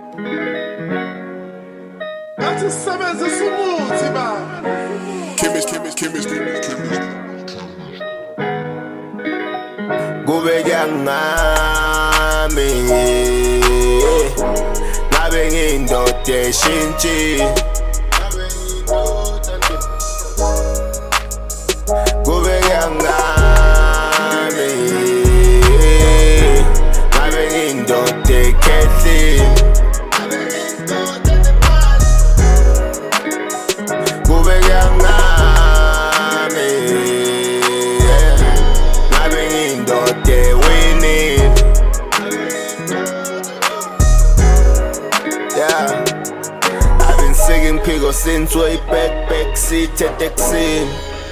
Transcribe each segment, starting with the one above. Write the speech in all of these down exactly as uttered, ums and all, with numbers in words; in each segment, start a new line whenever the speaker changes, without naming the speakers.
Atisebenza sumuthi baba.
Chemist, chemist, chemist, chemist, chemist.
Kube kuyangami ngabe ngiyindoda eshintshe kube kuyangami ngabe ngiyindoda ekhehlile kube kuyangami ngabe ngiyindoda ewinile. Yeah, I've been singing Pigo since way back, back seat at Exim.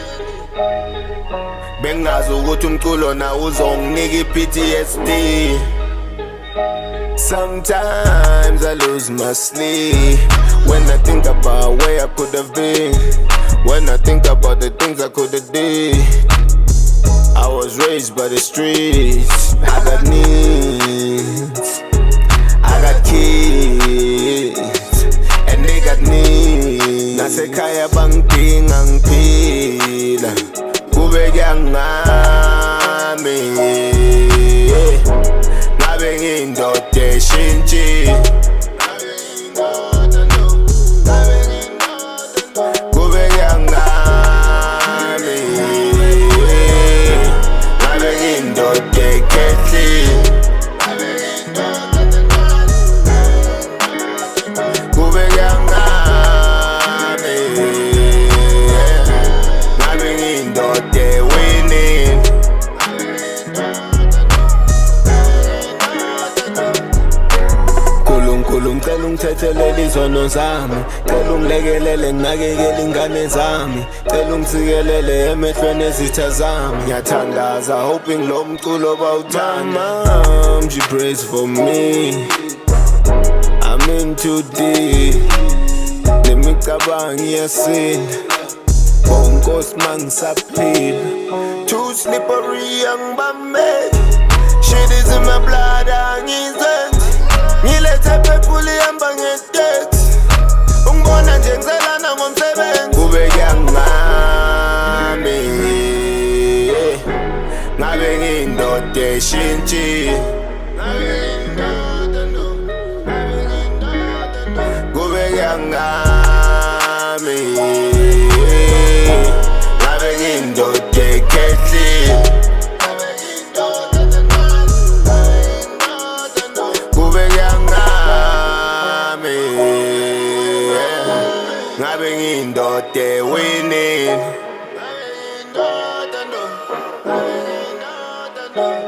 Bengazi ukuthi umculo na uzonginika i-P T S D. Sometimes I lose my sleep when I think about where I could have been, when I think about the things I could have did. I was raised by the streets, I got needs, I got kids, and they got needs. Nasekhaya bangidinga ngiphila, kube kuyangami ngabe ngiyindoda eshintshe kube kuyangami ngabe ngiyindoda ekhehlile kube kuyangami ngabe ngiyindoda ewinile. Nkulunkulu ngicela ungithethelele izono zami, cela ungilekelele nginakekele ingane zami, cela ungisikelele emehlweni ezitha zami. Ngiyathandaza hoping lo mculo bawuthanda. Mom, she prays for me, I'm in too deep, nemicabango iyasinda, bonkosi mangisaphila. Too slippery angibambe, shit is in my blood angizenzi. Ngilethe phefuli ihamba ngeteksi, ungibona nje ngiselana ngomsebenzi. Kube kuyangami ngabe ngiyindoda eshintshe kube kuyangami ngabe ngiyindoda ekhehlile ngabe ngiyindoda ewinile.